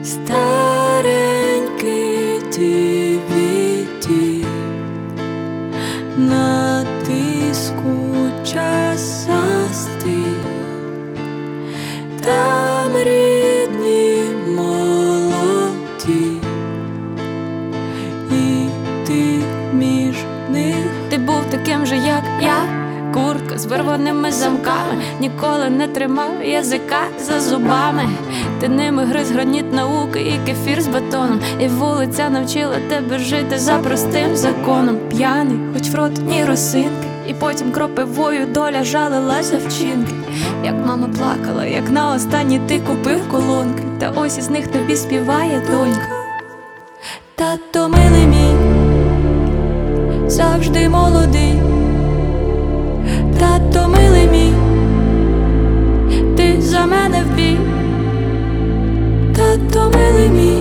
Старенький DVD на диску час застиг, там рідні молоді, і ти між них. Ти був таким же, як я, куртка з вирваними замками, ніколи не тримав язика за зубами. Ти ними гриз граніт науки і кефір з бетоном, і вулиця навчила тебе жити за простим законом. П'яний, хоч в рот ні росинки, і потім кропивою доля жалила за вчинки. Як мама плакала, як на останній ти купив колонки, та ось із них тобі співає донька. Тато милий мій, завжди молодий. Тато милий мій, ти за мене в бій. Тато милий мій,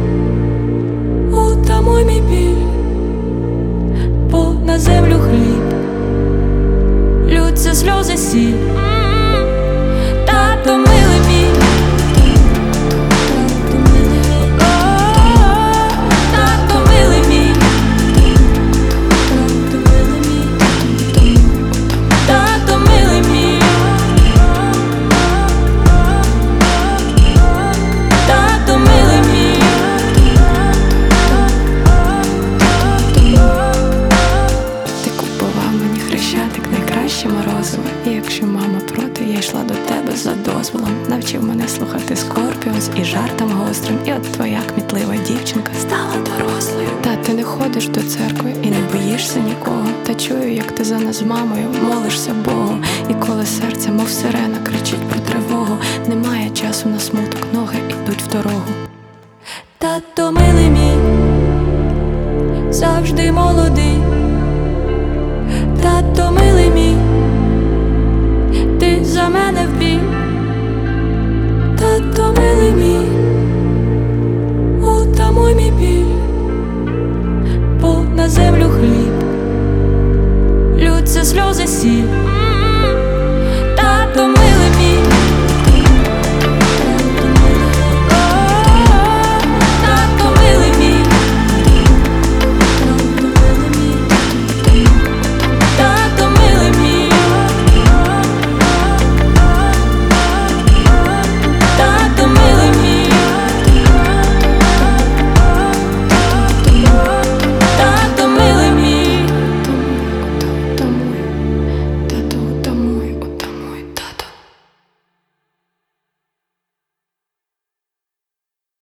утамуй мій біль, бо на землю хліб лються сльози сіль. Тато милий мій, тато милий мій, тато милий мій, тато милий мій. Ти купував мені хрещатик, найкраще морозиво. І якщо мама проти, я йшла до тебе за дозволом. Навчив мене слухати Скорпіонс і жартам гострим. І от твоя кмітлива дівчинка стала дорослою. Та ти не ходиш до церкви і не боїшся нікого. Та чую, як ти за нас з мамою молишся Богу. І коли серце, мов сирена, кричить про тривогу, немає часу на смуток, ноги ідуть в дорогу. Тато милий мій, завжди молодий. Тато милий мій, ти за мене в бій.